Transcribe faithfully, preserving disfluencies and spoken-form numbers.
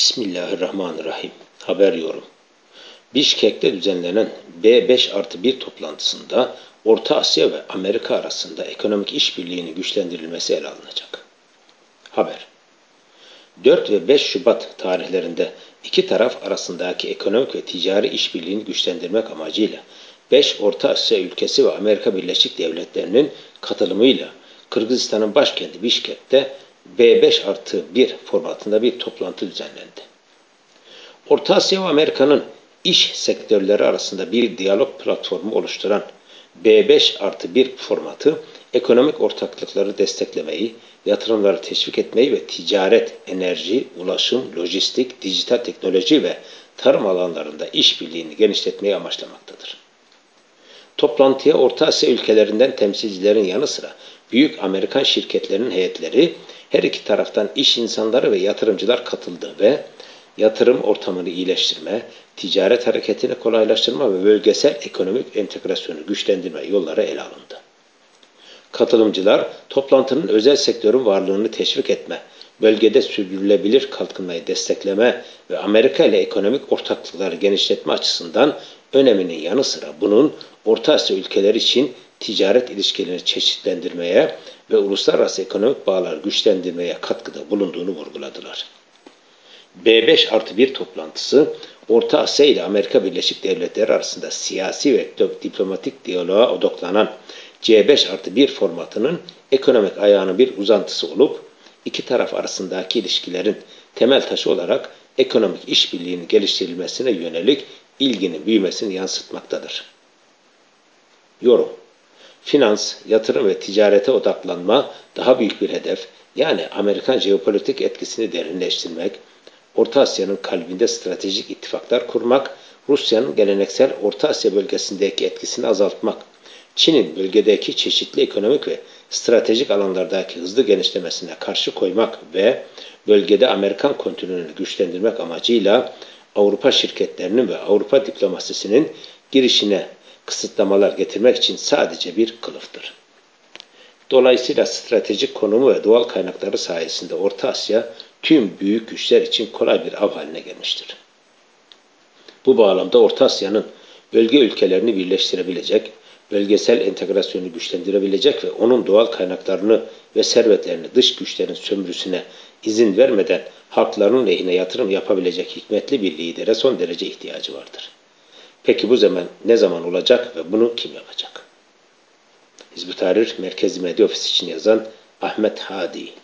Bismillahirrahmanirrahim. Haber yorum. Bişkek'te düzenlenen B beş artı bir toplantısında Orta Asya ve Amerika arasında ekonomik işbirliğinin güçlendirilmesi ele alınacak. Haber. dört ve beş Şubat tarihlerinde iki taraf arasındaki ekonomik ve ticari işbirliğini güçlendirmek amacıyla beş Orta Asya ülkesi ve Amerika Birleşik Devletleri'nin katılımıyla Kırgızistan'ın başkenti Bişkek'te B beş artı bir formatında bir toplantı düzenlendi. Orta Asya ve Amerika'nın iş sektörleri arasında bir diyalog platformu oluşturan B beş artı bir formatı, ekonomik ortaklıkları desteklemeyi, yatırımları teşvik etmeyi ve ticaret, enerji, ulaşım, lojistik, dijital teknoloji ve tarım alanlarında işbirliğini genişletmeyi amaçlamaktadır. Toplantıya Orta Asya ülkelerinden temsilcilerin yanı sıra büyük Amerikan şirketlerinin heyetleri, her iki taraftan iş insanları ve yatırımcılar katıldı ve yatırım ortamını iyileştirme, ticaret hareketini kolaylaştırma ve bölgesel ekonomik entegrasyonu güçlendirme yolları ele alındı. Katılımcılar, toplantının özel sektörün varlığını teşvik etme, bölgede sürdürülebilir kalkınmayı destekleme ve Amerika ile ekonomik ortaklıkları genişletme açısından öneminin yanı sıra bunun Orta Asya ülkeleri için ticaret ilişkilerini çeşitlendirmeye ve uluslararası ekonomik bağları güçlendirmeye katkıda bulunduğunu vurguladılar. B beş artı bir toplantısı, Orta Asya ile Amerika Birleşik Devletleri arasında siyasi ve diplomatik diyaloğa odaklanan C beş artı bir formatının ekonomik ayağının bir uzantısı olup, iki taraf arasındaki ilişkilerin temel taşı olarak ekonomik işbirliğinin geliştirilmesine yönelik ilginin büyümesini yansıtmaktadır. Yorum. Finans, yatırım ve ticarete odaklanma daha büyük bir hedef, yani Amerikan jeopolitik etkisini derinleştirmek, Orta Asya'nın kalbinde stratejik ittifaklar kurmak, Rusya'nın geleneksel Orta Asya bölgesindeki etkisini azaltmak, Çin'in bölgedeki çeşitli ekonomik ve stratejik alanlardaki hızlı genişlemesine karşı koymak ve bölgede Amerikan kontrolünü güçlendirmek amacıyla Avrupa şirketlerinin ve Avrupa diplomasisinin girişine kısıtlamalar getirmek için sadece bir kılıftır. Dolayısıyla stratejik konumu ve doğal kaynakları sayesinde Orta Asya tüm büyük güçler için kolay bir av haline gelmiştir. Bu bağlamda Orta Asya'nın bölge ülkelerini birleştirebilecek, bölgesel entegrasyonu güçlendirebilecek ve onun doğal kaynaklarını ve servetlerini dış güçlerin sömürüsüne izin vermeden halkların lehine yatırım yapabilecek hikmetli bir lidere son derece ihtiyacı vardır. Peki bu zaman ne zaman olacak ve bunu kim yapacak? Hizb-ut Tahrir Merkezi Medya Ofisi için yazan Ahmet Hadi.